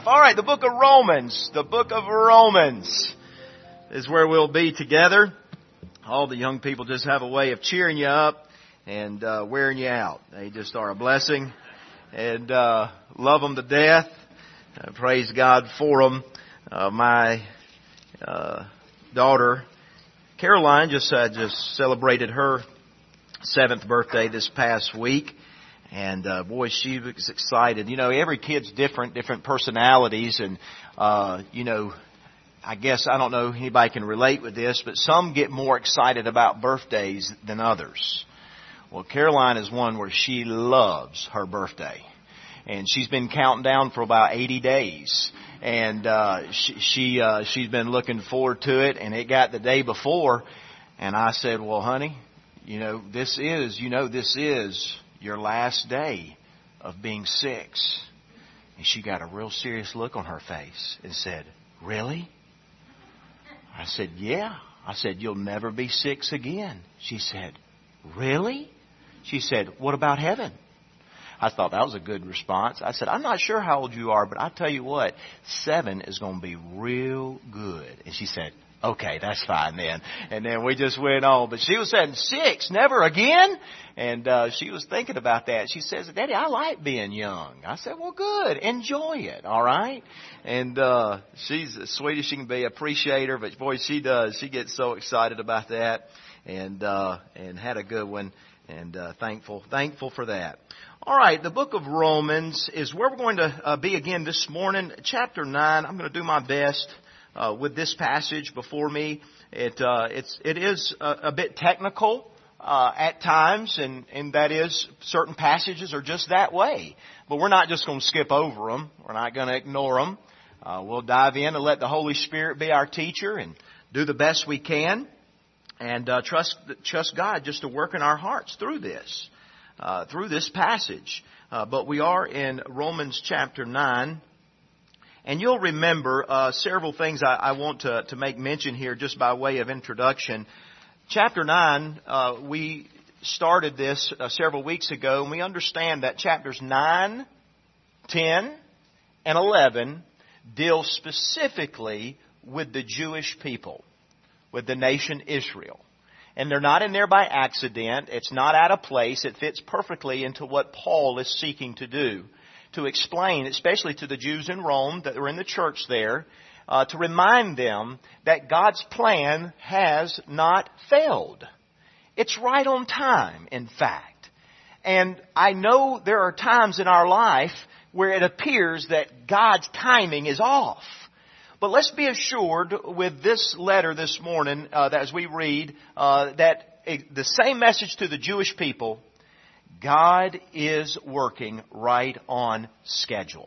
All right, the book of Romans. The book of Romans is where we'll be together. All the young people just have a way of cheering you up and wearing you out. They just are a blessing and love them to death. Praise God for them. My daughter Caroline just celebrated her 7th birthday this past week. And, boy, she was excited. You know, every kid's different personalities. And, you know, I guess, I don't know if anybody can relate with this, but some get more excited about birthdays than others. Well, Caroline is one where she loves her birthday. And she's been counting down for about 80 days. And, she's been looking forward to it. And it got the day before. And I said, well, honey, this is your last day of being 6. And she got a real serious look on her face and said, really? I said, yeah. I said, you'll never be 6 again. She said, really? She said, what about heaven? I thought that was a good response. I said, I'm not sure how old you are, but I'll tell you what, 7 is going to be real good. And she said, okay, that's fine then. And then we just went on. But she was saying, 6, never again? And she was thinking about that. She says, Daddy, I like being young. I said, well, good. Enjoy it, all right? And she's as sweet as she can be. Appreciate her. But, boy, she does. She gets so excited about that and had a good one. And thankful for that. All right, the book of Romans is where we're going to be again this morning. Chapter 9, I'm going to do my best with this passage before me. It is a bit technical at times, and that is certain passages are just that way. But we're not just going to skip over them. We're not going to ignore them. We'll dive in and let the Holy Spirit be our teacher and do the best we can, and trust God just to work in our hearts through this passage. But we are in Romans chapter 9. And you'll remember several things I want to make mention here just by way of introduction. Chapter 9, we started this several weeks ago, and we understand that chapters 9, 10, and 11 deal specifically with the Jewish people, with the nation Israel. And they're not in there by accident. It's not out of place. It fits perfectly into what Paul is seeking to do. To explain, especially to the Jews in Rome that were in the church there, to remind them that God's plan has not failed. It's right on time, in fact. And I know there are times in our life where it appears that God's timing is off. But let's be assured with this letter this morning, that as we read, that the same message to the Jewish people, God is working right on schedule.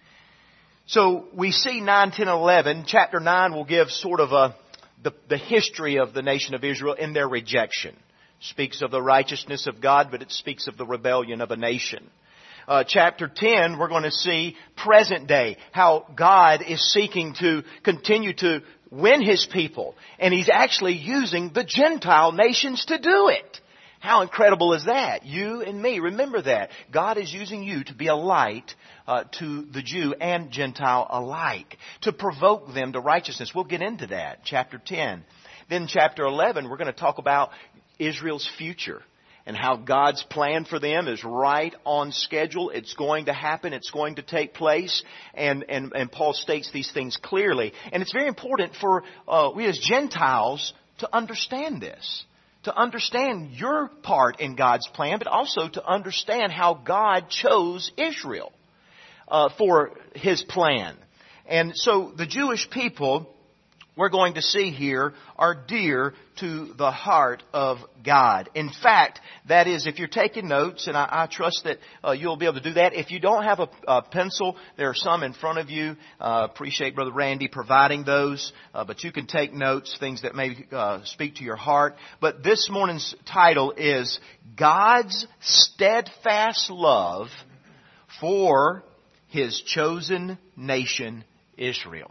So we see 9, 10, 11. Chapter 9 will give sort of the history of the nation of Israel in their rejection. Speaks of the righteousness of God, but it speaks of the rebellion of a nation. Chapter 10, we're going to see present day, how God is seeking to continue to win His people. And He's actually using the Gentile nations to do it. How incredible is that? You and me, remember that. God is using you to be a light to the Jew and Gentile alike, to provoke them to righteousness. We'll get into that, chapter 10. Then chapter 11, we're going to talk about Israel's future and how God's plan for them is right on schedule. It's going to happen. It's going to take place. And Paul states these things clearly. And it's very important for we as Gentiles to understand this. To understand your part in God's plan, but also to understand how God chose Israel for His plan. And so the Jewish people, we're going to see here, are dear to the heart of God. In fact, that is, if you're taking notes, and I trust that you'll be able to do that. If you don't have a pencil, there are some in front of you. Appreciate Brother Randy providing those. But you can take notes, things that may speak to your heart. But this morning's title is God's Steadfast Love for His Chosen Nation, Israel.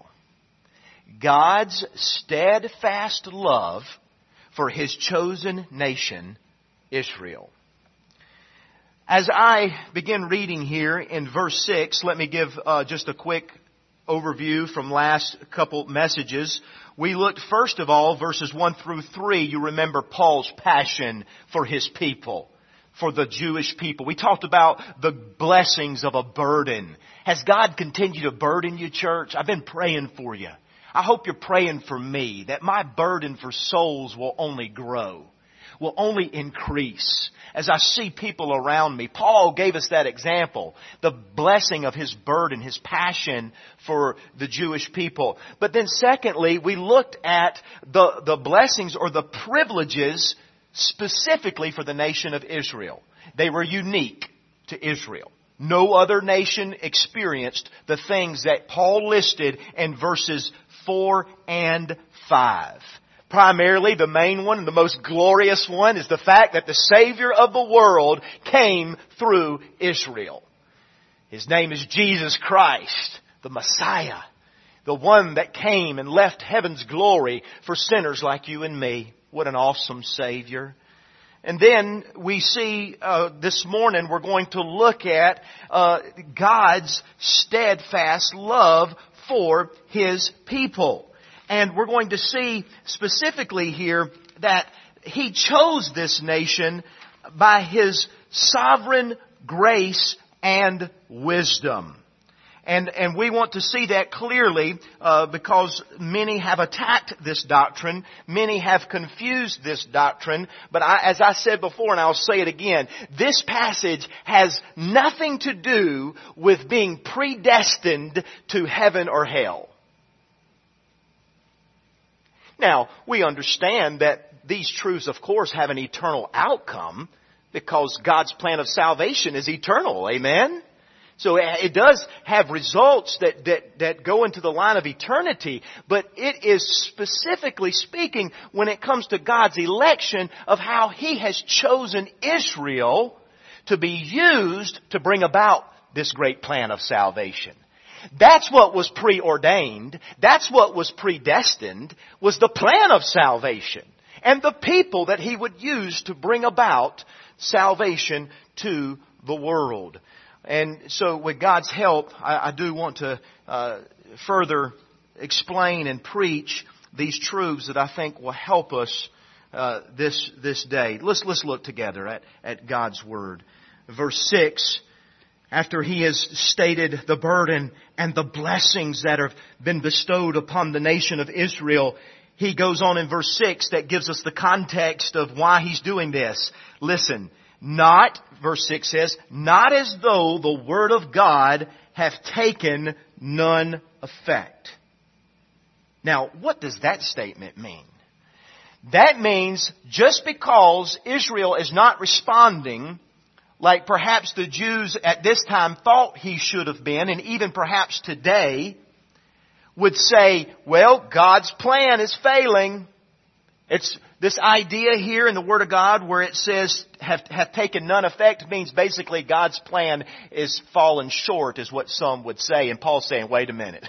God's steadfast love for His chosen nation, Israel. As I begin reading here in verse 6, let me give just a quick overview from last couple messages, we looked first of all, verses 1 through 3, you remember Paul's passion for his people, for the Jewish people. We talked about the blessings of a burden. Has God continued to burden you, church? I've been praying for you. I hope you're praying for me, that my burden for souls will only grow, will only increase as I see people around me. Paul gave us that example, the blessing of his burden, his passion for the Jewish people. But then secondly, we looked at the blessings or the privileges specifically for the nation of Israel. They were unique to Israel. No other nation experienced the things that Paul listed in verses 4 and 5. Primarily, the main one and the most glorious one is the fact that the Savior of the world came through Israel. His name is Jesus Christ, the Messiah, the one that came and left heaven's glory for sinners like you and me. What an awesome Savior. And then we see this morning we're going to look at God's steadfast love for His people. And we're going to see specifically here that He chose this nation by His sovereign grace and wisdom. And we want to see that clearly because many have attacked this doctrine. Many have confused this doctrine. But as I said before, and I'll say it again, this passage has nothing to do with being predestined to heaven or hell. Now, we understand that these truths, of course, have an eternal outcome because God's plan of salvation is eternal. Amen? So it does have results that go into the line of eternity, but it is specifically speaking when it comes to God's election of how He has chosen Israel to be used to bring about this great plan of salvation. That's what was preordained. That's what was predestined, was the plan of salvation and the people that He would use to bring about salvation to the world. And so with God's help, I do want to further explain and preach these truths that I think will help us this day. Let's look together at God's Word. Verse 6, after He has stated the burden and the blessings that have been bestowed upon the nation of Israel, He goes on in verse 6 that gives us the context of why He's doing this. Listen. Verse 6 says, not as though the Word of God hath taken none effect. Now, what does that statement mean? That means just because Israel is not responding like perhaps the Jews at this time thought He should have been, and even perhaps today, would say, well, God's plan is failing. It's this idea here in the Word of God where it says hath taken none effect means basically God's plan is fallen short is what some would say. And Paul's saying, wait a minute.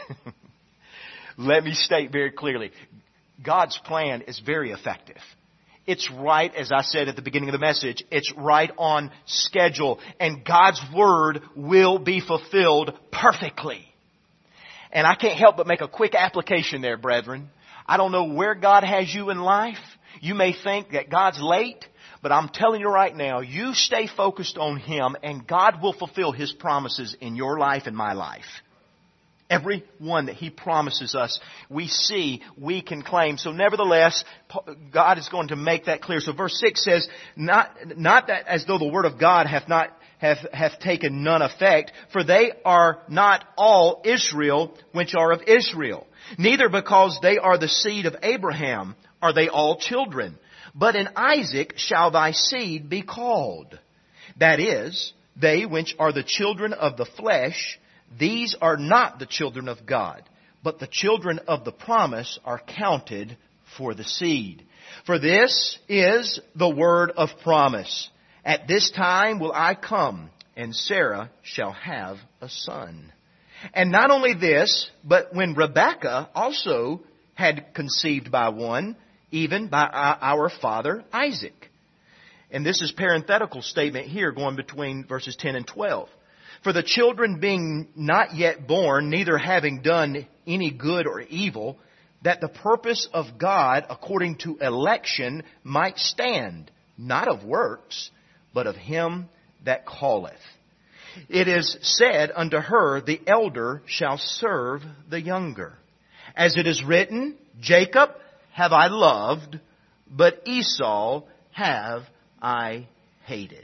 Let me state very clearly. God's plan is very effective. It's right, as I said at the beginning of the message, it's right on schedule. And God's Word will be fulfilled perfectly. And I can't help but make a quick application there, brethren. I don't know where God has you in life. You may think that God's late, but I'm telling you right now, you stay focused on Him and God will fulfill His promises in your life and my life. Every one that He promises us, we see, we can claim. So nevertheless, God is going to make that clear. So verse 6 says, not that as though the Word of God hath taken none effect, for they are not all Israel which are of Israel. Neither because they are the seed of Abraham are they all children. But in Isaac shall thy seed be called. That is, they which are the children of the flesh, these are not the children of God. But the children of the promise are counted for the seed. For this is the word of promise. At this time will I come, and Sarah shall have a son. And not only this, but when Rebekah also had conceived by one, even by our father Isaac. And this is parenthetical statement here going between verses 10 and 12. For the children being not yet born, neither having done any good or evil, that the purpose of God according to election might stand, not of works, but of him that calleth. It is said unto her, the elder shall serve the younger. As it is written, Jacob have I loved, but Esau have I hated.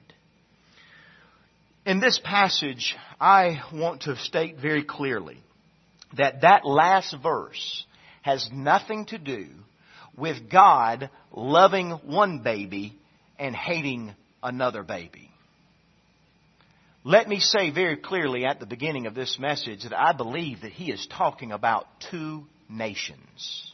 In this passage, I want to state very clearly that last verse has nothing to do with God loving one baby and hating another baby. Let me say very clearly at the beginning of this message that I believe that he is talking about two nations.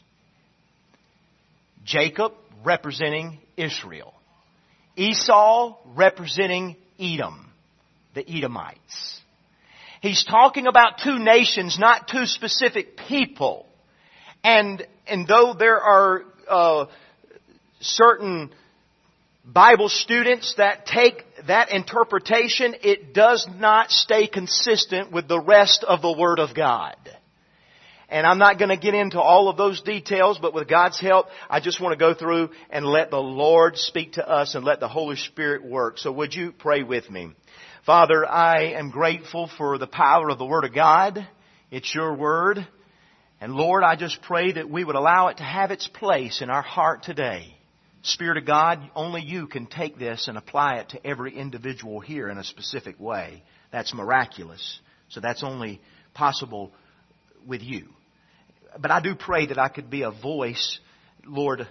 Jacob representing Israel. Esau representing Edom, the Edomites. He's talking about two nations, not two specific people. And though there are certain Bible students that take that interpretation, it does not stay consistent with the rest of the Word of God. And I'm not going to get into all of those details, but with God's help, I just want to go through and let the Lord speak to us and let the Holy Spirit work. So would you pray with me? Father, I am grateful for the power of the Word of God. It's your Word. And Lord, I just pray that we would allow it to have its place in our heart today. Spirit of God, only you can take this and apply it to every individual here in a specific way. That's miraculous. So that's only possible with you. But I do pray that I could be a voice, Lord,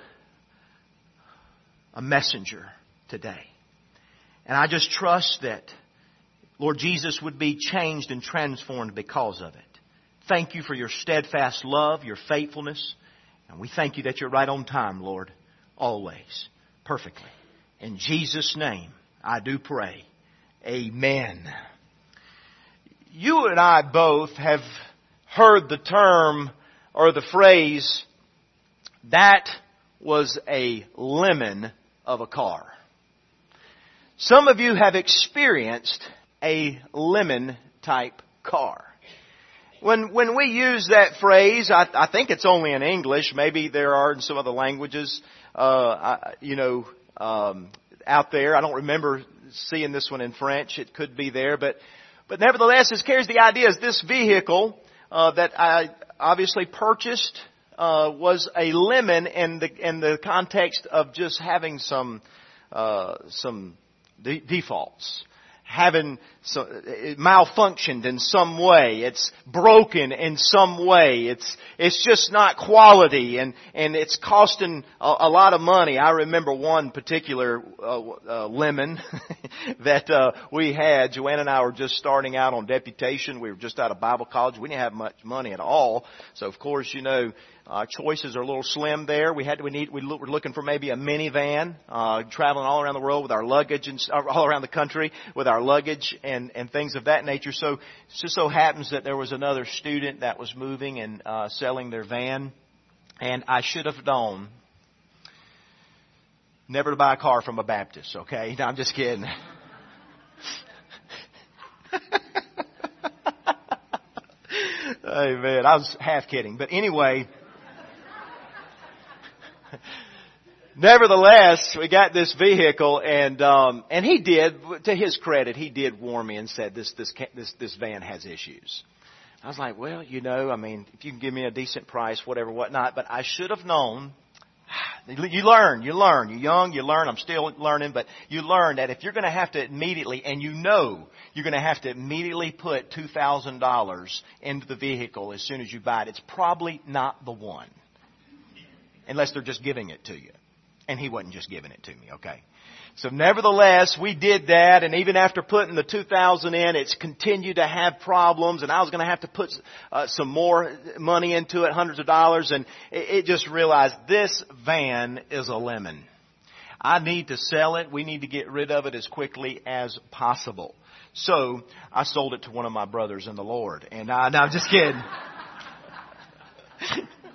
a messenger today. And I just trust that, Lord Jesus, would be changed and transformed because of it. Thank you for your steadfast love, your faithfulness. And we thank you that you're right on time, Lord. Always. Perfectly. In Jesus' name, I do pray. Amen. You and I both have heard the term or the phrase, that was a lemon of a car. Some of you have experienced a lemon type car. When we use that phrase, I think it's only in English. Maybe there are in some other languages, out there. I don't remember seeing this one in French. It could be there, but nevertheless, it carries the idea is this vehicle that I obviously purchased was a lemon in the context of just having some defaults. Having it malfunctioned in some way. It's broken in some way. It's just not quality and it's costing a lot of money. I remember one particular lemon that we had. Joanna and I were just starting out on deputation. We were just out of Bible college. We didn't have much money at all. So of course, our choices are a little slim there. We were looking for maybe a minivan, traveling all around the world with our luggage and all around the country with our luggage and things of that nature. So it just so happens that there was another student that was moving and selling their van, and I should have known never to buy a car from a Baptist. Okay, no, I'm just kidding. Hey man, I was half kidding, but anyway. Nevertheless, we got this vehicle, and he did, to his credit, he did warn me and said this van has issues. I was like, well, if you can give me a decent price, whatever, whatnot, but I should have known. You learn. You're young, you learn. I'm still learning, but you learn that if you're going to have to immediately, and you're going to have to immediately put $2,000 into the vehicle as soon as you buy it, it's probably not the one. Unless they're just giving it to you. And he wasn't just giving it to me, okay? So nevertheless, we did that, and even after putting the $2,000 in, it's continued to have problems, and I was going to have to put some more money into it, hundreds of dollars, and it just realized this van is a lemon. I need to sell it. We need to get rid of it as quickly as possible. So I sold it to one of my brothers in the Lord, and no, I'm just kidding.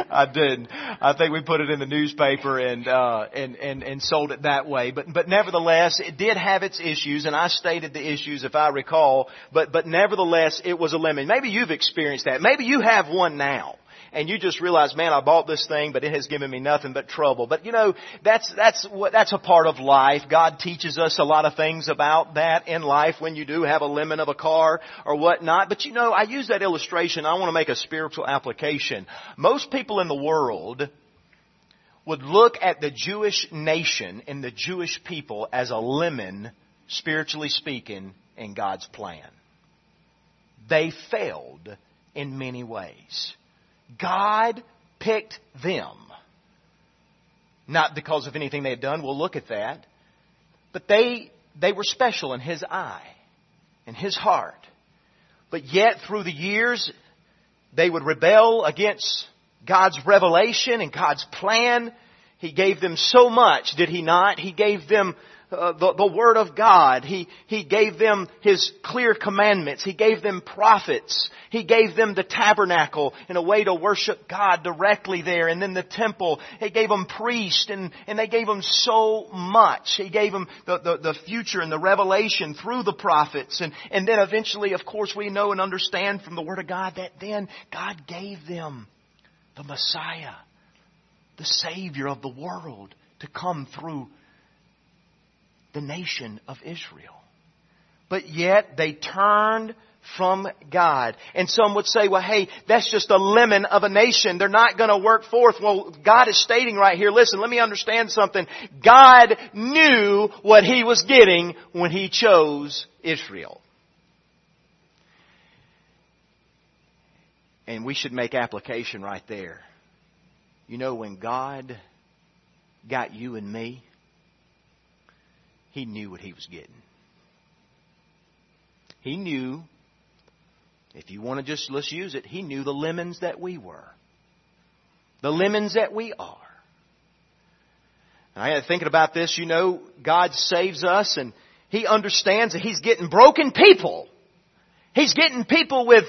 I did. I think we put it in the newspaper and sold it that way. But nevertheless, it did have its issues, and I stated the issues if I recall. But nevertheless, it was a lemon. Maybe you've experienced that. Maybe you have one now. And you just realize, man, I bought this thing, but it has given me nothing but trouble. But you know, that's a part of life. God teaches us a lot of things about that in life when you do have a lemon of a car or whatnot. But you know, I use that illustration. I want to make a spiritual application. Most people in the world would look at the Jewish nation and the Jewish people as a lemon, spiritually speaking, in God's plan. They failed in many ways. God picked them. Not because of anything they had done. We'll look at that. But they were special in His eye, in His heart. But yet through the years, they would rebel against God's revelation and God's plan. He gave them so much, did He not? He gave them the Word of God. He gave them His clear commandments. He gave them prophets. He gave them the tabernacle in a way to worship God directly there. And then the temple. He gave them priests and they gave them so much. He gave them the future and the revelation through the prophets. And then eventually, of course, we know and understand from the Word of God that then God gave them the Messiah, the Savior of the world, to come through the nation of Israel. But yet they turned from God. And some would say, well, hey, that's just a lemon of a nation. They're not going to work forth. Well, God is stating right here, listen, let me understand something. God knew what He was getting when He chose Israel. And we should make application right there. You know, when God got you and me, He knew what He was getting. He knew, if you want to just, let's use it, He knew the lemons that we were. The lemons that we are. And I got thinking about this, you know, God saves us and He understands that He's getting broken people. He's getting people with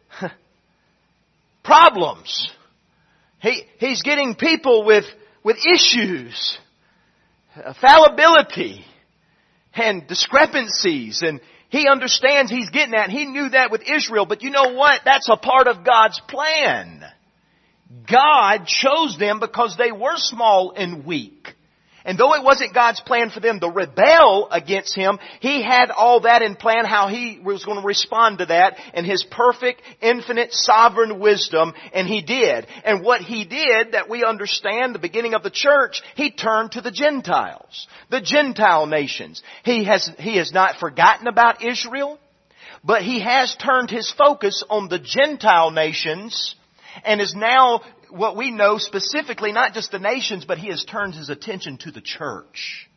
problems. He's getting people with issues, fallibility, and discrepancies. And He understands He's getting that. He knew that with Israel. But you know what? That's a part of God's plan. God chose them because they were small and weak. And though it wasn't God's plan for them to rebel against Him, He had all that in plan, how He was going to respond to that in His perfect, infinite, sovereign wisdom. And He did. And what He did, that we understand, the beginning of the church, He turned to the Gentiles, the Gentile nations. He has not forgotten about Israel, but He has turned His focus on the Gentile nations and is now, what we know specifically, not just the nations, but He has turned His attention to the church.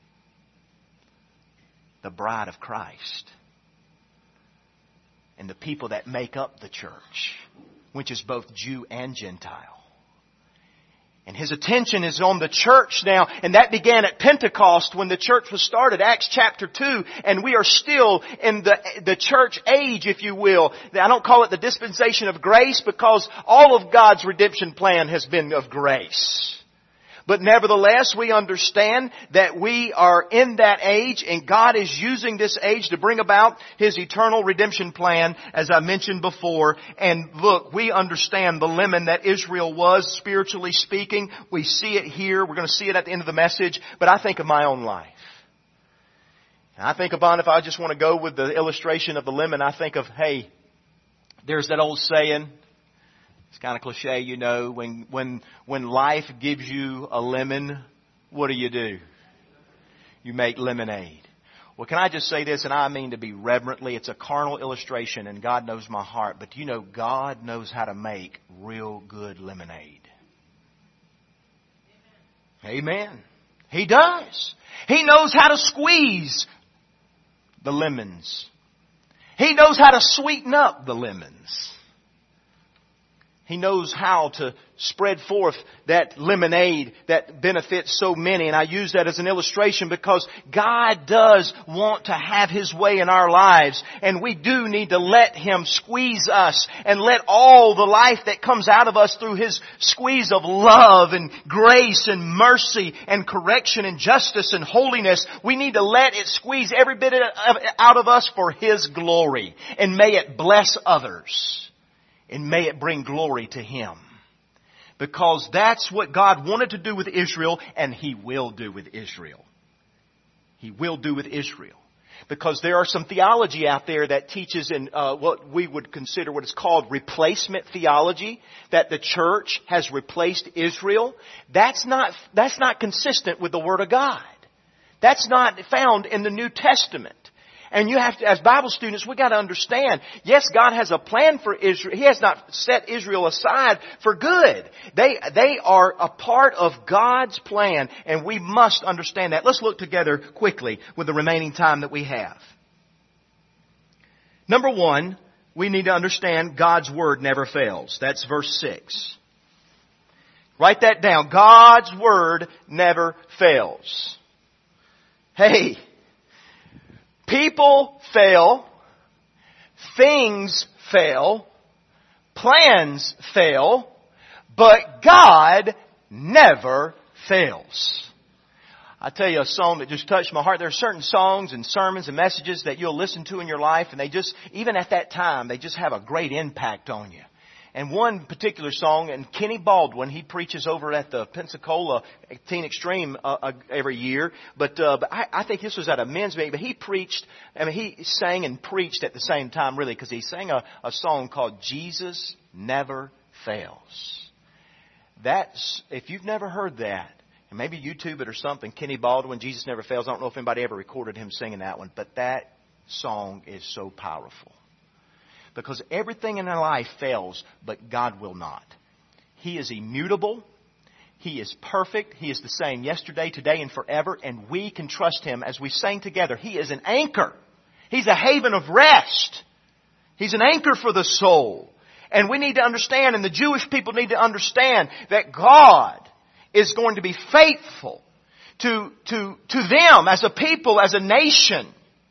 The bride of Christ. And the people that make up the church, which is both Jew and Gentile. And His attention is on the church now. And that began at Pentecost when the church was started, Acts chapter 2. And we are still in the church age, if you will. I don't call it the dispensation of grace because all of God's redemption plan has been of grace. But nevertheless, we understand that we are in that age and God is using this age to bring about His eternal redemption plan, as I mentioned before. And look, we understand the lemon that Israel was, spiritually speaking. We see it here. We're going to see it at the end of the message. But I think of my own life. And I think about, if I just want to go with the illustration of the lemon, I think of, hey, there's that old saying. It's kind of cliche, you know, when life gives you a lemon, what do? You make lemonade. Well, can I just say this, and I mean to be reverently, it's a carnal illustration, and God knows my heart, but you know, God knows how to make real good lemonade. Amen. He does. He knows how to squeeze the lemons. He knows how to sweeten up the lemons. He knows how to spread forth that lemonade that benefits so many. And I use that as an illustration because God does want to have His way in our lives. And we do need to let Him squeeze us and let all the life that comes out of us through His squeeze of love and grace and mercy and correction and justice and holiness. We need to let it squeeze every bit out of us for His glory. And may it bless others. And may it bring glory to Him. Because that's what God wanted to do with Israel, and He will do with Israel. He will do with Israel. Because there are some theology out there that teaches in what we would consider what is called replacement theology, that the church has replaced Israel. That's not consistent with the Word of God. That's not found in the New Testament. And you have to, as Bible students, we got to understand, yes, God has a plan for Israel. He has not set Israel aside for good. They are a part of God's plan, and we must understand that. Let's look together quickly with the remaining time that we have. Number one, we need to understand God's Word never fails. That's verse 6. Write that down. God's Word never fails. Hey! People fail, things fail, plans fail, but God never fails. I tell you a song that just touched my heart. There are certain songs and sermons and messages that you'll listen to in your life, and they just, even at that time, they just have a great impact on you. And one particular song, and Kenny Baldwin, he preaches over at the Pensacola Teen Extreme every year. But I think this was at a men's meeting. But he preached, he sang and preached at the same time, really, because he sang a song called Jesus Never Fails. That's, if you've never heard that, and maybe YouTube it or something, Kenny Baldwin, Jesus Never Fails. I don't know if anybody ever recorded him singing that one, but that song is so powerful. Because everything in our life fails, but God will not. He is immutable. He is perfect. He is the same yesterday, today, and forever. And we can trust Him as we sang together. He is an anchor. He's a haven of rest. He's an anchor for the soul. And we need to understand, and the Jewish people need to understand, that God is going to be faithful to them as a people, as a nation.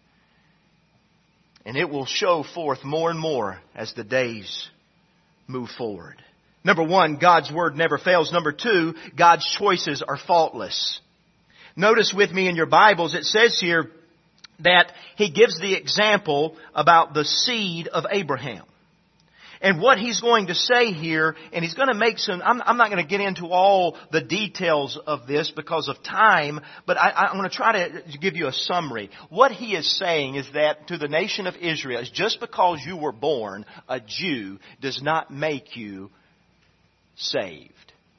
And it will show forth more and more as the days move forward. Number one, God's Word never fails. Number two, God's choices are faultless. Notice with me in your Bibles, it says here that He gives the example about the seed of Abraham. And what He's going to say here, and He's going to make some, I'm not going to get into all the details of this because of time, but I'm going to try to give you a summary. What He is saying is that to the nation of Israel, is just because you were born a Jew does not make you saved.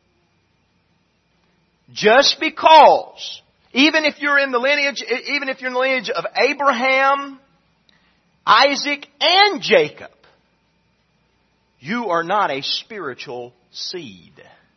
Just because, even if you're in the lineage of Abraham, Isaac, and Jacob, you are not a spiritual seed.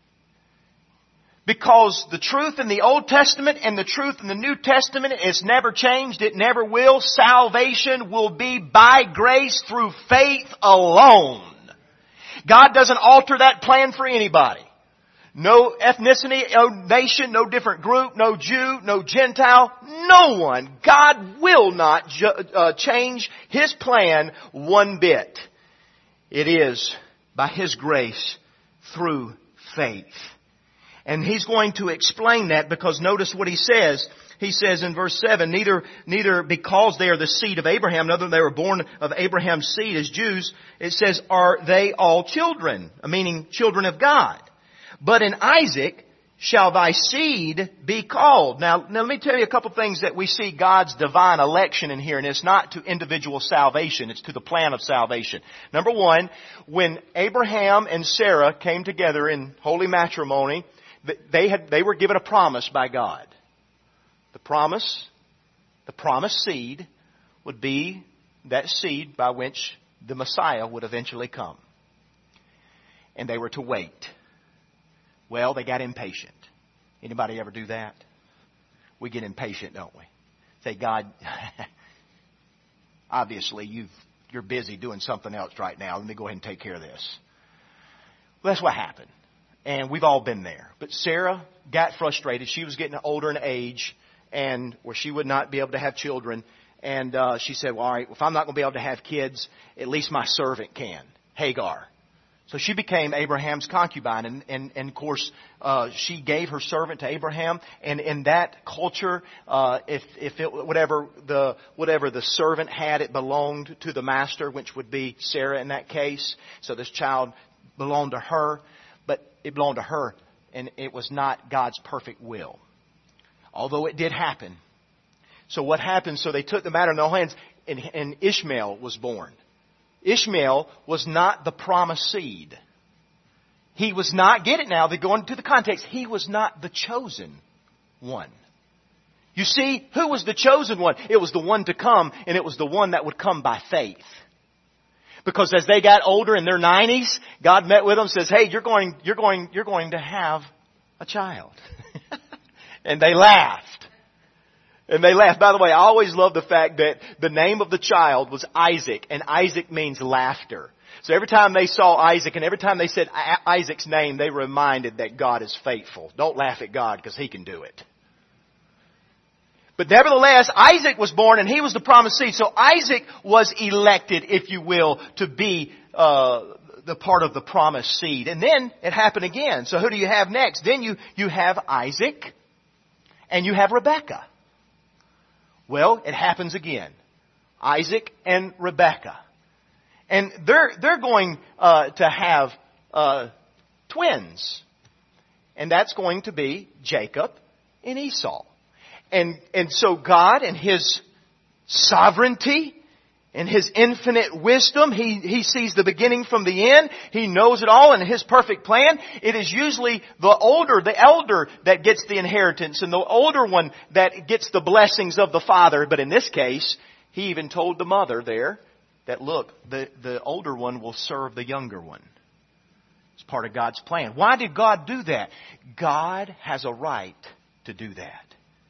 Because the truth in the Old Testament and the truth in the New Testament is never changed. It never will. Salvation will be by grace through faith alone. God doesn't alter that plan for anybody. No ethnicity, no nation, no different group, no Jew, no Gentile, no one. God will not change His plan one bit. It is by His grace through faith. And He's going to explain that because notice what He says. He says in verse 7, neither because they are the seed of Abraham, neither they were born of Abraham's seed as Jews, it says, are they all children, meaning children of God. But in Isaac shall thy seed be called. Now let me tell you a couple things that we see God's divine election in here, and it's not to individual salvation, it's to the plan of salvation. Number one, when Abraham and Sarah came together in holy matrimony, they were given a promise by God. The promised seed would be that seed by which the Messiah would eventually come. And they were to wait. Well, they got impatient. Anybody ever do that? We get impatient, don't we? Say, God, obviously you're busy doing something else right now. Let me go ahead and take care of this. Well, that's what happened. And we've all been there. But Sarah got frustrated. She was getting older in age, and where she would not be able to have children. And she said, well, all right, if I'm not going to be able to have kids, at least my servant can, Hagar. So she became Abraham's concubine, and of course, she gave her servant to Abraham. And in that culture, whatever the servant had, it belonged to the master, which would be Sarah in that case. So this child belonged to her, but it belonged to her, and it was not God's perfect will. Although it did happen. So what happened? So they took the matter in their hands, and Ishmael was born. Ishmael was not the promised seed. He was not, get it now, they go into the context, he was not the chosen one. You see, who was the chosen one? It was the one to come, and it was the one that would come by faith. Because as they got older in their 90s, God met with them and says, hey, you're going to have a child. And they laughed. And they laughed. By the way, I always love the fact that the name of the child was Isaac, and Isaac means laughter. So every time they saw Isaac, and every time they said Isaac's name, they reminded that God is faithful. Don't laugh at God, because He can do it. But nevertheless, Isaac was born, and he was the promised seed. So Isaac was elected, if you will, to be the part of the promised seed. And then it happened again. So who do you have next? Then you have Isaac, and you have Rebekah. Well, it happens again. Isaac and Rebekah. And they're going to have twins. And that's going to be Jacob and Esau. And so God, in His sovereignty, in His infinite wisdom, He sees the beginning from the end. He knows it all in His perfect plan. It is usually the elder that gets the inheritance, and the older one that gets the blessings of the father. But in this case, He even told the mother there that, look, the older one will serve the younger one. It's part of God's plan. Why did God do that? God has a right to do that.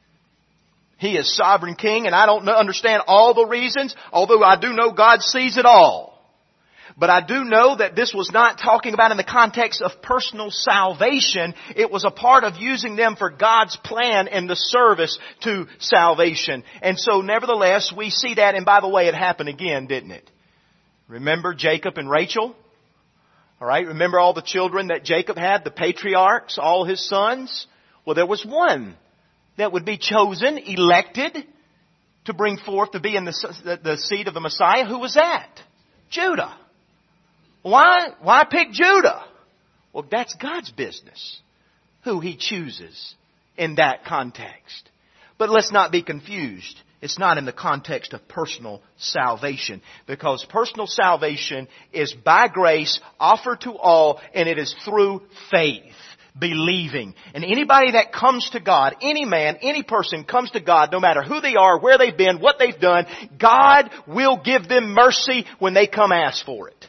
He is sovereign king, and I don't understand all the reasons, although I do know God sees it all. But I do know that this was not talking about in the context of personal salvation. It was a part of using them for God's plan and the service to salvation. And so nevertheless, we see that, and by the way, it happened again, didn't it? Remember Jacob and Rachel? All right, remember all the children that Jacob had, the patriarchs, all his sons? Well, there was one that would be chosen, elected, to bring forth, to be in the seed of the Messiah. Who was that? Judah. Why pick Judah? Well, that's God's business, who He chooses in that context. But let's not be confused. It's not in the context of personal salvation, because personal salvation is by grace offered to all, and it is through faith. Believing. And anybody that comes to God, any man, any person comes to God, no matter who they are, where they've been, what they've done, God will give them mercy when they come ask for it.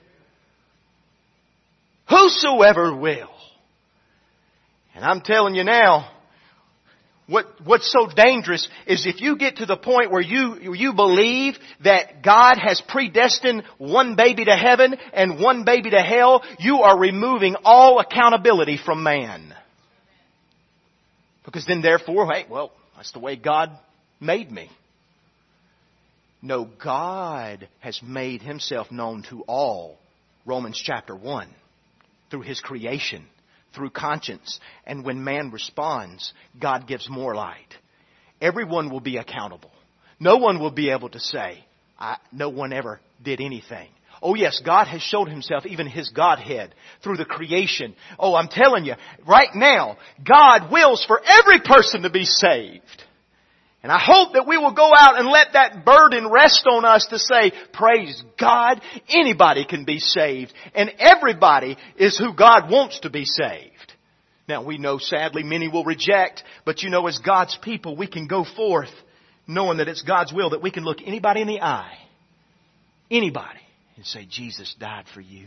Whosoever will. And I'm telling you now, what's so dangerous is if you get to the point where you believe that God has predestined one baby to heaven and one baby to hell, you are removing all accountability from man. Because then therefore, hey, well, that's the way God made me. No, God has made Himself known to all. Romans chapter 1. Through His creation. Through conscience. And when man responds, God gives more light. Everyone will be accountable. No one will be able to say, no one ever did anything. Oh yes, God has showed Himself, even His Godhead, through the creation. Oh, I'm telling you, right now, God wills for every person to be saved. And I hope that we will go out and let that burden rest on us to say, praise God, anybody can be saved. And everybody is who God wants to be saved. Now we know sadly many will reject, but you know, as God's people we can go forth knowing that it's God's will, that we can look anybody in the eye, anybody, and say, Jesus died for you.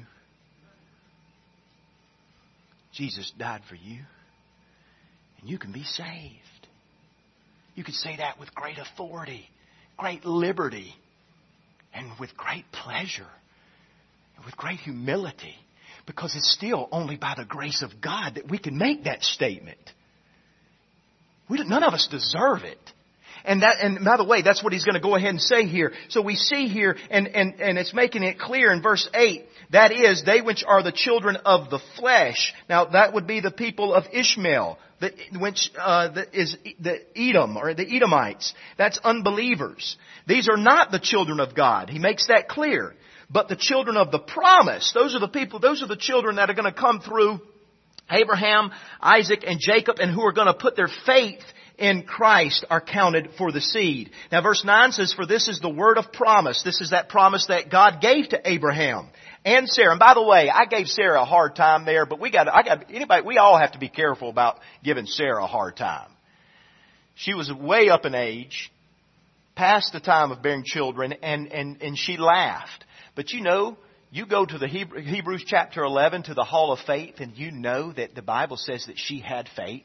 Jesus died for you. And you can be saved. You can say that with great authority, great liberty, and with great pleasure, and with great humility. Because it's still only by the grace of God that we can make that statement. None of us deserve it. And by the way, that's what he's going to go ahead and say here. So we see here, and it's making it clear in verse 8, that is, they which are the children of the flesh. Now that would be the people of Ishmael, which is the Edom, or the Edomites. That's unbelievers. These are not the children of God. He makes that clear. But the children of the promise, those are the children that are going to come through Abraham, Isaac, and Jacob, and who are going to put their faith in Christ, are counted for the seed. Now verse 9 says, for this is the word of promise. This is that promise that God gave to Abraham and Sarah. And by the way, I gave Sarah a hard time there, but we all have to be careful about giving Sarah a hard time. She was way up in age, past the time of bearing children, and she laughed. But you know, you go to the Hebrews chapter 11 to the Hall of Faith, and you know that the Bible says that she had faith,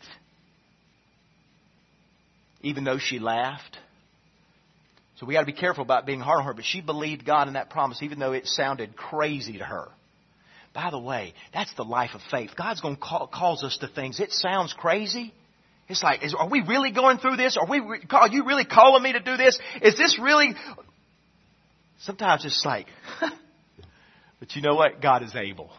even though she laughed. So we got to be careful about being hard on her. But she believed God in that promise, even though it sounded crazy to her. By the way, that's the life of faith. God's going to cause us to things. It sounds crazy. It's like, are we really going through this? Are you really calling me to do this? Is this really? Sometimes it's like, but you know what? God is able.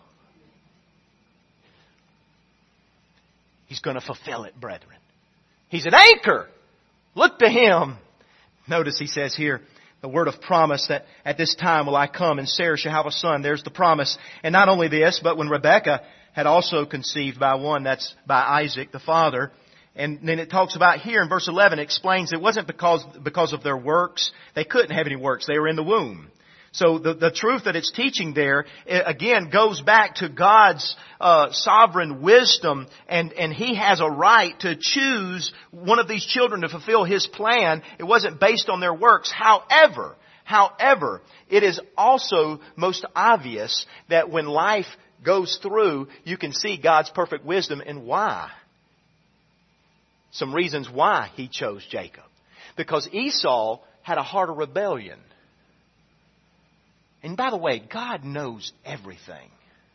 He's going to fulfill it, brethren. He's an anchor. Look to Him. Notice he says here, the word of promise that at this time will I come and Sarah shall have a son. There's the promise. And not only this, but when Rebekah had also conceived by one, that's by Isaac, the father. And then it talks about here in verse 11, it explains it wasn't because of their works. They couldn't have any works. They were in the womb. So the truth that it's teaching there, again, goes back to God's sovereign wisdom, and He has a right to choose one of these children to fulfill His plan. It wasn't based on their works. However, it is also most obvious that when life goes through, you can see God's perfect wisdom and why. Some reasons why He chose Jacob. Because Esau had a heart of rebellion. And by the way, God knows everything.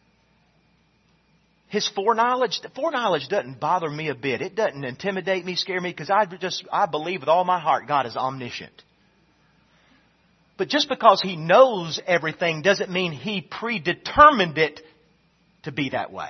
His foreknowledge doesn't bother me a bit. It doesn't intimidate me, scare me, because I believe with all my heart God is omniscient. But just because He knows everything doesn't mean He predetermined it to be that way.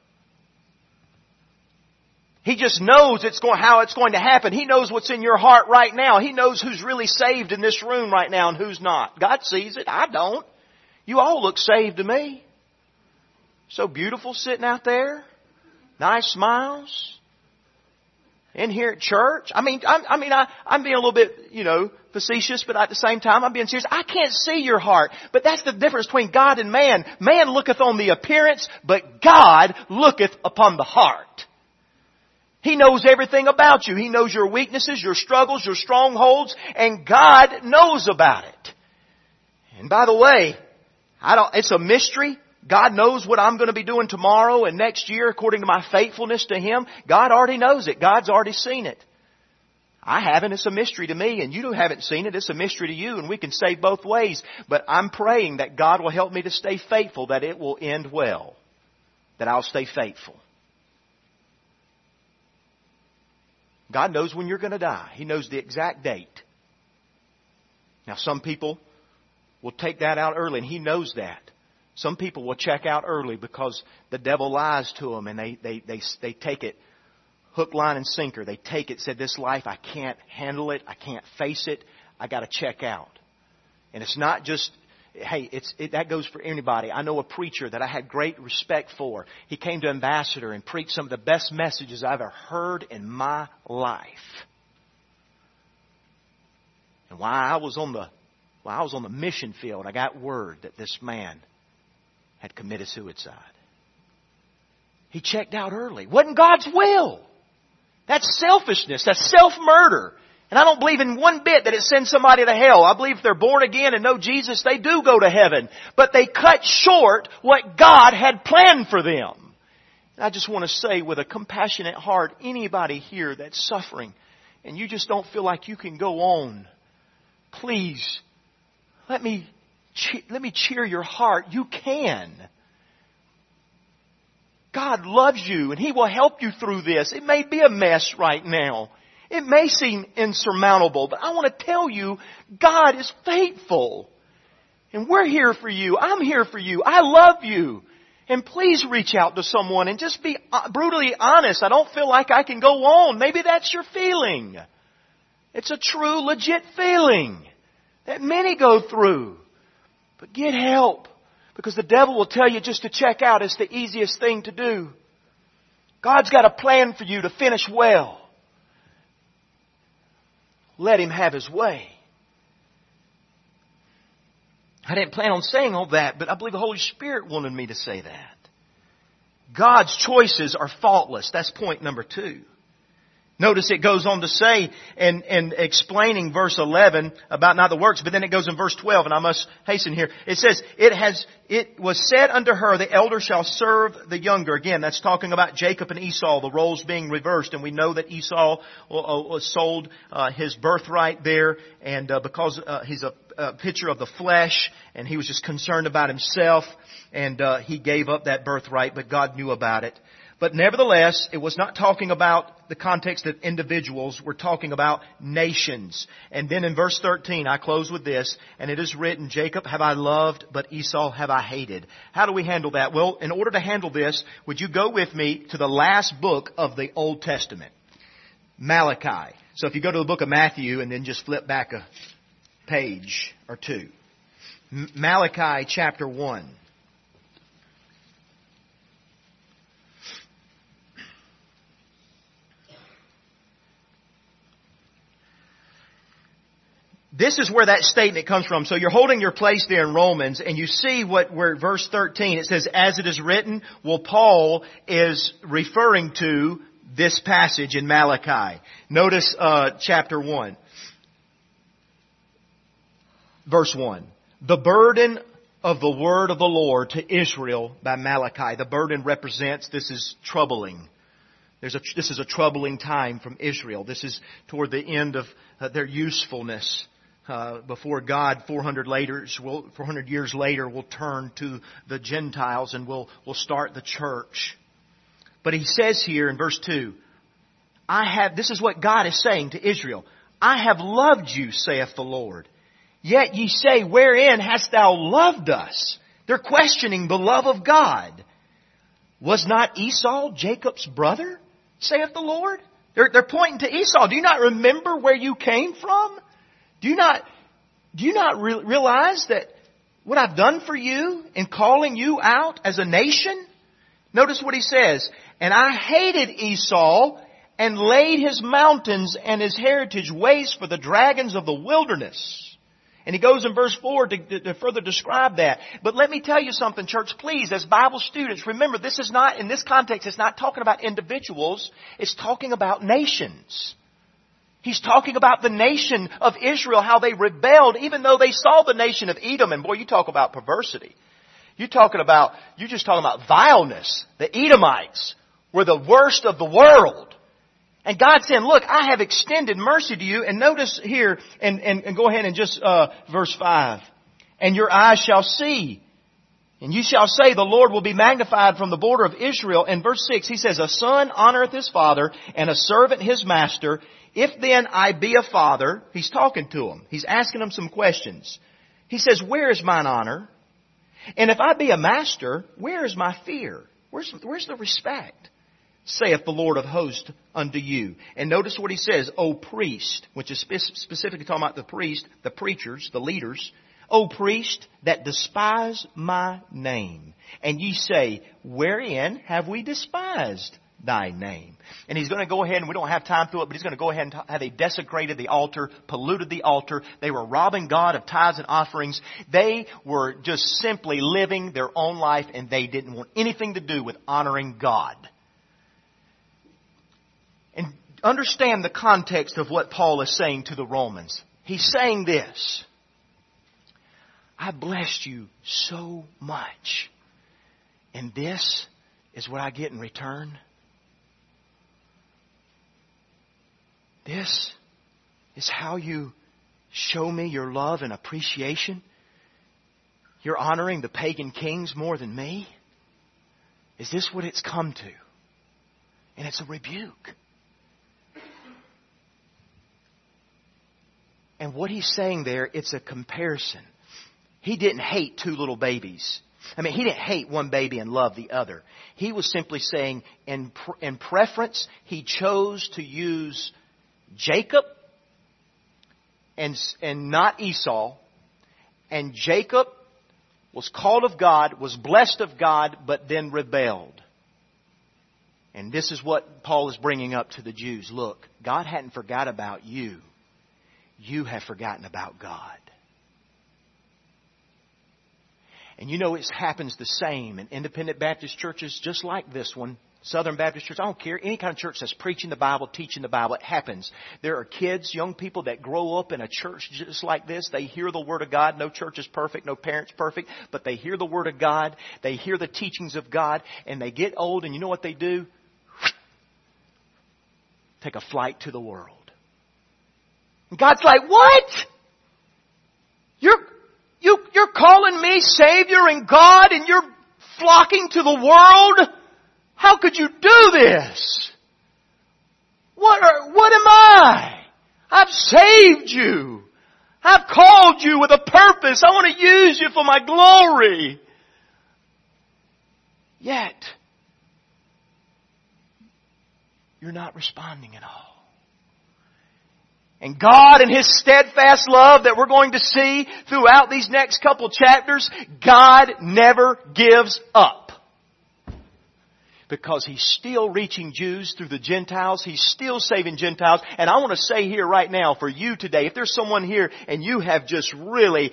He just knows how it's going to happen. He knows what's in your heart right now. He knows who's really saved in this room right now and who's not. God sees it. I don't. You all look saved to me. So beautiful sitting out there. Nice smiles. In here at church. I'm being a little bit, facetious, but at the same time I'm being serious. I can't see your heart. But that's the difference between God and man. Man looketh on the appearance, but God looketh upon the heart. He knows everything about you. He knows your weaknesses, your struggles, your strongholds, and God knows about it. And by the way, it's a mystery. God knows what I'm going to be doing tomorrow and next year according to my faithfulness to Him. God already knows it. God's already seen it. I haven't. It's a mystery to me, and you haven't seen it. It's a mystery to you, and we can say both ways. But I'm praying that God will help me to stay faithful, that it will end well, that I'll stay faithful. God knows when you're going to die. He knows the exact date. Now, some people will take that out early, and He knows that. Some people will check out early because the devil lies to them, and they take it hook, line, and sinker. They take it, said, this life, I can't handle it. I can't face it. I got to check out. And it's not just, that goes for anybody. I know a preacher that I had great respect for. He came to Ambassador and preached some of the best messages I've ever heard in my life. And while I was on the mission field, I got word that this man had committed suicide. He checked out early. Wasn't God's will. That's selfishness. That's self-murder. And I don't believe in one bit that it sends somebody to hell. I believe if they're born again and know Jesus, they do go to heaven. But they cut short what God had planned for them. And I just want to say with a compassionate heart, anybody here that's suffering and you just don't feel like you can go on, please, let me cheer your heart. You can. God loves you and He will help you through this. It may be a mess right now. It may seem insurmountable, but I want to tell you, God is faithful. And we're here for you. I'm here for you. I love you. And please reach out to someone and just be brutally honest. I don't feel like I can go on. Maybe that's your feeling. It's a true, legit feeling that many go through. But get help. Because the devil will tell you just to check out. It's the easiest thing to do. God's got a plan for you to finish well. Let Him have His way. I didn't plan on saying all that, but I believe the Holy Spirit wanted me to say that. God's choices are faultless. That's point number 2. Notice it goes on to say, and explaining verse 11 about not the works, but then it goes in verse 12, and I must hasten here. It says, it was said unto her, the elder shall serve the younger. Again, that's talking about Jacob and Esau, the roles being reversed, and we know that Esau sold his birthright there, and because he's a picture of the flesh, and he was just concerned about himself, and he gave up that birthright, but God knew about it. But nevertheless, it was not talking about the context of individuals. We're talking about nations. And then in verse 13, I close with this, and it is written, Jacob have I loved, but Esau have I hated. How do we handle that? Well, in order to handle this, would you go with me to the last book of the Old Testament, Malachi. So if you go to the book of Matthew and then just flip back a page or two. Malachi chapter 1. This is where that statement comes from. So you're holding your place there in Romans, and you see where verse 13, it says, as it is written. Well, Paul is referring to this passage in Malachi. Notice chapter 1. Verse 1. The burden of the word of the Lord to Israel by Malachi. The burden represents, this is troubling. This is a troubling time from Israel. This is toward the end of their usefulness. Before God, 400 years later, will turn to the Gentiles and will start the church. But He says here in verse 2, this is what God is saying to Israel. I have loved you, saith the Lord. Yet ye say, wherein hast thou loved us? They're questioning the love of God. Was not Esau Jacob's brother, saith the Lord? They're pointing to Esau. Do you not remember where you came from? Do you not realize that what I've done for you in calling you out as a nation? Notice what he says. And I hated Esau and laid his mountains and his heritage waste for the dragons of the wilderness. And he goes in verse 4 to further describe that. But let me tell you something, church, please, as Bible students, remember this is not, in this context, it's not talking about individuals. It's talking about nations. He's talking about the nation of Israel, how they rebelled, even though they saw the nation of Edom. And boy, you talk about perversity. You're just talking about vileness. The Edomites were the worst of the world. And God said, look, I have extended mercy to you. And notice here, and go ahead and just, verse 5. And your eyes shall see. And you shall say, the Lord will be magnified from the border of Israel. And verse 6, he says, a son honoreth his father, and a servant his master. If then I be a father, he's talking to him. He's asking him some questions. He says, where is mine honor? And if I be a master, where is my fear? Where's the respect? Saith the Lord of hosts unto you. And notice what he says, O priest, which is specifically talking about the priest, the preachers, the leaders. O priest that despise my name. And ye say, wherein have we despised thy name? And he's going to go ahead, and we don't have time through it, but he's going to go ahead and how they desecrated the altar, polluted the altar. They were robbing God of tithes and offerings. They were just simply living their own life, and they didn't want anything to do with honoring God. And understand the context of what Paul is saying to the Romans. He's saying this. I blessed you so much. And this is what I get in return. This is how you show me your love and appreciation. You're honoring the pagan kings more than me. Is this what it's come to? And it's a rebuke. And what he's saying there, it's a comparison. He didn't hate two little babies. He didn't hate one baby and love the other. He was simply saying, in preference, he chose to use Jacob and not Esau. And Jacob was called of God, was blessed of God, but then rebelled. And this is what Paul is bringing up to the Jews. Look, God hadn't forgot about you. You have forgotten about God. And you know it happens the same in independent Baptist churches just like this one. Southern Baptist church, I don't care. Any kind of church that's preaching the Bible, teaching the Bible, it happens. There are kids, young people that grow up in a church just like this. They hear the Word of God. No church is perfect. No parent's perfect. But they hear the Word of God. They hear the teachings of God. And they get old and you know what they do? Take a flight to the world. And God's like, what? You're calling me Savior and God and you're flocking to the world? How could you do this? What am I? I've saved you. I've called you with a purpose. I want to use you for my glory. Yet, you're not responding at all. And God in His steadfast love that we're going to see throughout these next couple chapters, God never gives up. Because He's still reaching Jews through the Gentiles. He's still saving Gentiles. And I want to say here right now for you today, if there's someone here and you have just really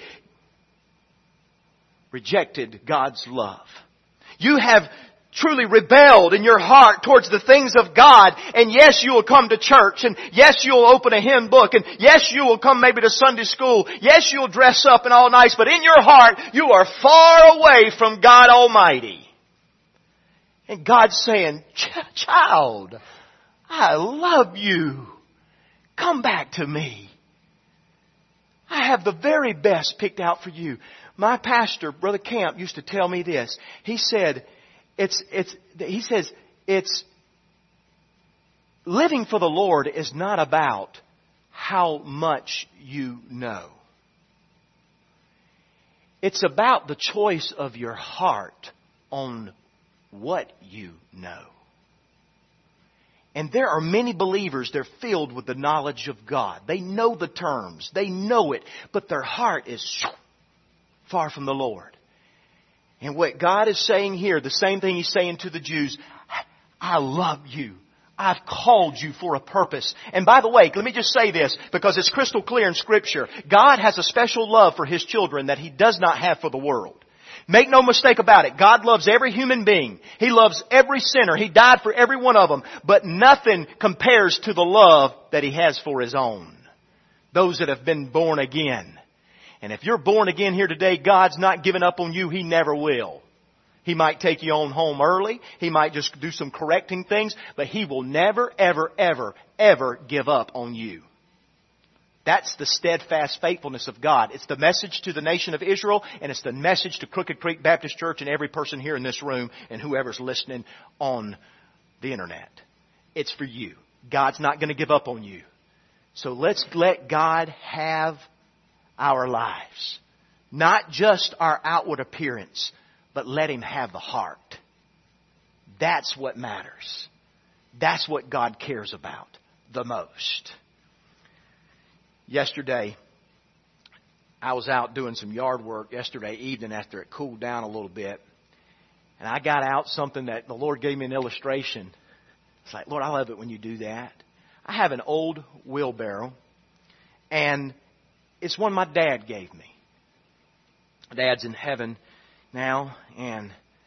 rejected God's love. You have truly rebelled in your heart towards the things of God. And yes, you will come to church. And yes, you'll open a hymn book. And yes, you will come maybe to Sunday school. Yes, you'll dress up and all nice. But in your heart, you are far away from God Almighty. And God's saying, child, I love you. Come back to me. I have the very best picked out for you. My pastor, Brother Camp, used to tell me this. He said, it's living for the Lord is not about how much you know. It's about the choice of your heart on what you know. And there are many believers, they're filled with the knowledge of God. They know the terms. They know it. But their heart is far from the Lord. And what God is saying here, the same thing He's saying to the Jews, I love you. I've called you for a purpose. And by the way, let me just say this, because it's crystal clear in Scripture. God has a special love for His children that He does not have for the world. Make no mistake about it. God loves every human being. He loves every sinner. He died for every one of them. But nothing compares to the love that He has for His own. Those that have been born again. And if you're born again here today, God's not giving up on you. He never will. He might take you on home early. He might just do some correcting things. But He will never, ever, ever, ever give up on you. That's the steadfast faithfulness of God. It's the message to the nation of Israel, and it's the message to Crooked Creek Baptist Church and every person here in this room and whoever's listening on the internet. It's for you. God's not going to give up on you. So let's let God have our lives. Not just our outward appearance, but let Him have the heart. That's what matters. That's what God cares about the most. Yesterday, I was out doing some yard work yesterday evening after it cooled down a little bit. And I got out something that the Lord gave me an illustration. It's like, Lord, I love it when you do that. I have an old wheelbarrow, and it's one my dad gave me. Dad's in heaven now, and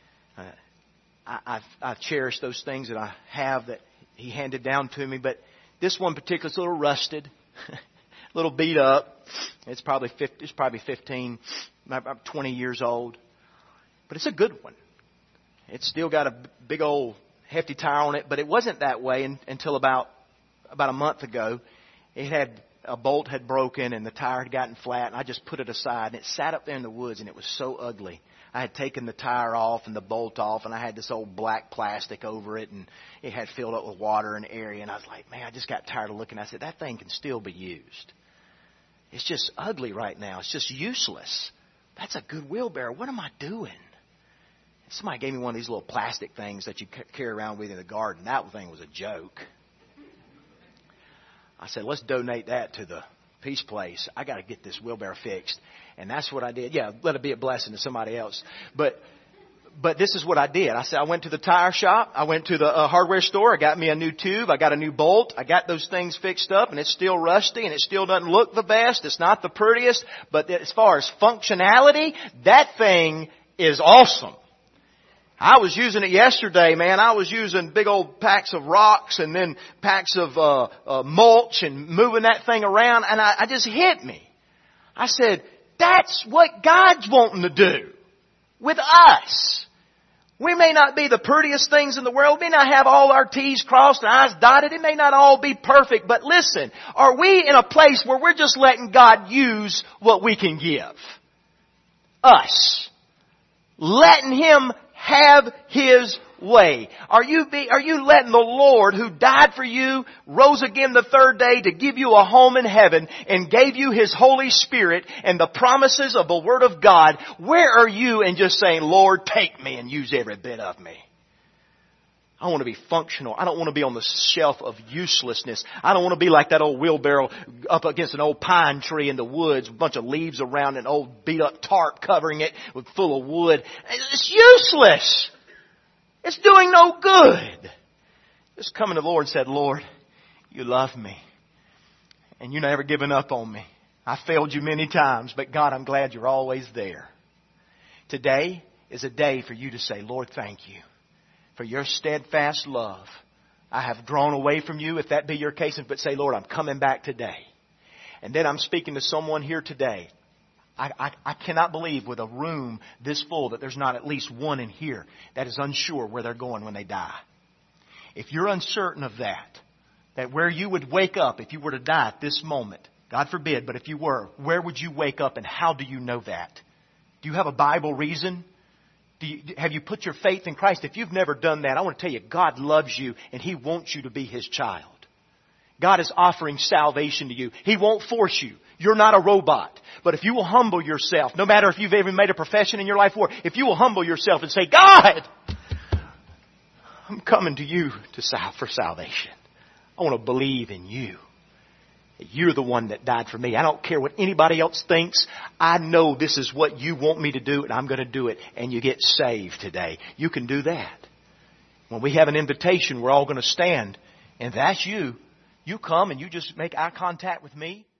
I've cherished those things that I have that he handed down to me. But this one particular is a little rusted. A little beat up. It's probably 15, about 20 years old. But it's a good one. It's still got a big old hefty tire on it, but it wasn't that way until about a month ago. It had a bolt had broken and the tire had gotten flat, and I just put it aside, and it sat up there in the woods, and it was so ugly. I had taken the tire off and the bolt off, and I had this old black plastic over it, and it had filled up with water and area, and I was like, man, I just got tired of looking. I said, that thing can still be used. It's just ugly right now. It's just useless. That's a good wheelbarrow. What am I doing? Somebody gave me one of these little plastic things that you carry around with in the garden. That thing was a joke. I said, let's donate that to the Peace Place. I got to get this wheelbarrow fixed. And that's what I did. Yeah, let it be a blessing to somebody else. But this is what I did. I said, I went to the tire shop. I went to the hardware store. I got me a new tube. I got a new bolt. I got those things fixed up, and it's still rusty, and it still doesn't look the best. It's not the prettiest. But as far as functionality, that thing is awesome. I was using it yesterday, man. I was using big old packs of rocks and then packs of mulch and moving that thing around, and I just hit me. I said, that's what God's wanting to do with us. We may not be the prettiest things in the world. We may not have all our T's crossed and I's dotted. It may not all be perfect. But listen, are we in a place where we're just letting God use what we can give? Us. Letting Him have His way. Are you letting the Lord, who died for you, rose again the third day to give you a home in heaven and gave you His Holy Spirit and the promises of the Word of God, where are you in just saying, Lord, take me and use every bit of me? I want to be functional. I don't want to be on the shelf of uselessness. I don't want to be like that old wheelbarrow up against an old pine tree in the woods, a bunch of leaves around, an old beat up tarp covering it with full of wood. It's useless. It's doing no good. Just coming to the Lord and said, Lord, you love me. And you never given up on me. I failed you many times, but God, I'm glad you're always there. Today is a day for you to say, Lord, thank you for your steadfast love. I have drawn away from you, if that be your case, but say, Lord, I'm coming back today. And then I'm speaking to someone here today. I cannot believe with a room this full that there's not at least one in here that is unsure where they're going when they die. If you're uncertain of that where you would wake up if you were to die at this moment, God forbid, but if you were, where would you wake up and how do you know that? Do you have a Bible reason? Have you put your faith in Christ? If you've never done that, I want to tell you, God loves you and He wants you to be His child. God is offering salvation to you. He won't force you. You're not a robot. But if you will humble yourself, no matter if you've ever made a profession in your life or if you will humble yourself and say, God, I'm coming to you for salvation. I want to believe in you. You're the one that died for me. I don't care what anybody else thinks. I know this is what you want me to do, and I'm going to do it. And you get saved today. You can do that. When we have an invitation, we're all going to stand. And if that's you. You come and you just make eye contact with me.